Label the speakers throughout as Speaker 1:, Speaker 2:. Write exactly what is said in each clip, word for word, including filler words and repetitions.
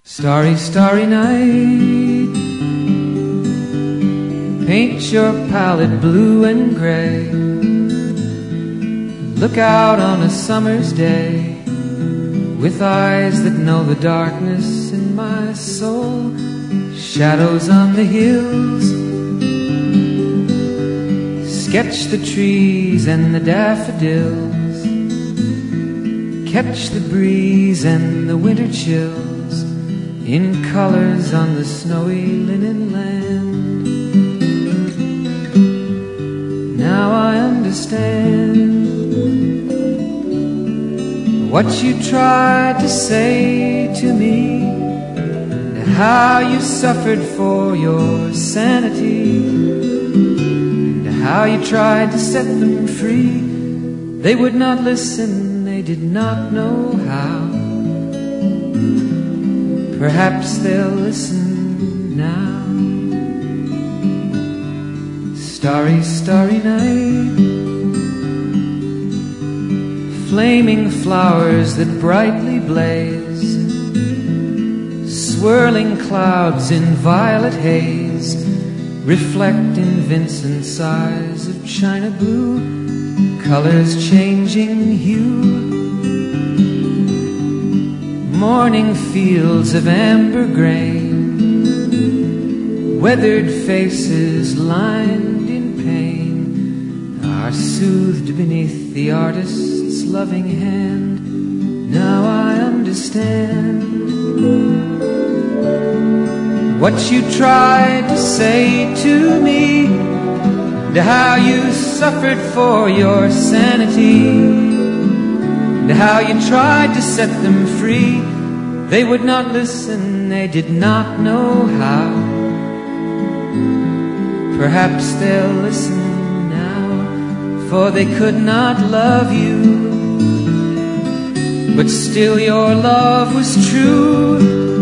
Speaker 1: Starry, starry night, paint your palette blue and gray. Look out on a summer's day with eyes that know the darkness in my soul. Shadows on the hills, sketch the trees and the daffodils, catch the breeze and the winter chills in colors on the snowy linen land. Now I understand what you tried to say to me, and how you suffered for your sanity, and how you tried to set them free. They would not listen, they did not know how. Perhaps they'll listen now. Starry, starry night, flaming flowers that brightly blaze, swirling clouds in violet haze, reflect in Vincent's eyes of china blue, colors changing hue. Morning fields of amber grain, weathered faces lined in pain, are soothed beneath the artist's loving hand. Now I understand what you tried to say to me, and how you suffered for your sanity, and how you tried to set them free. They would not listen, they did not know how. Perhaps they'll listen now, for they could not love you, but still your love was true.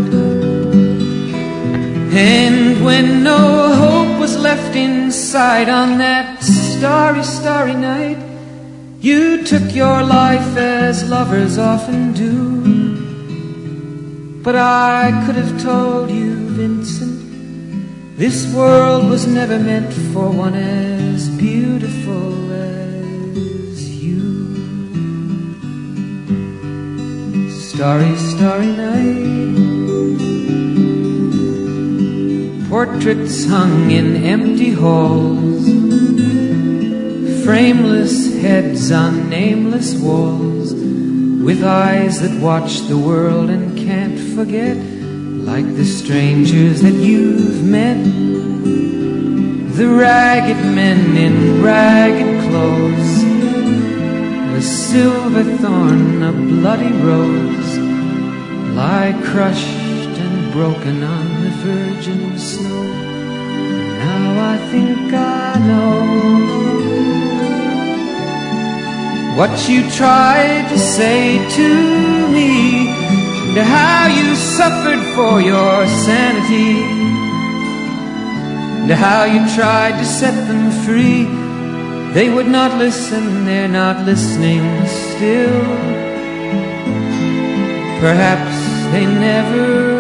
Speaker 1: And when no hope was left inside on that starry, starry night, you took your life as lovers often do. But I could have told you, Vincent, this world was never meant for one as beautiful as you. Starry, starry night, portraits hung in empty halls, frameless heads on nameless walls, with eyes that watch the world and can't forget, like the strangers that you've met, the ragged men in ragged clothes, a silver thorn, a bloody rose, lie crushed and broken on the virgin snow. Now I think I know what you tried to say to me, and how you suffered for your sanity, and how you tried to set them free. They would not listen, they're not listening still. Perhaps they never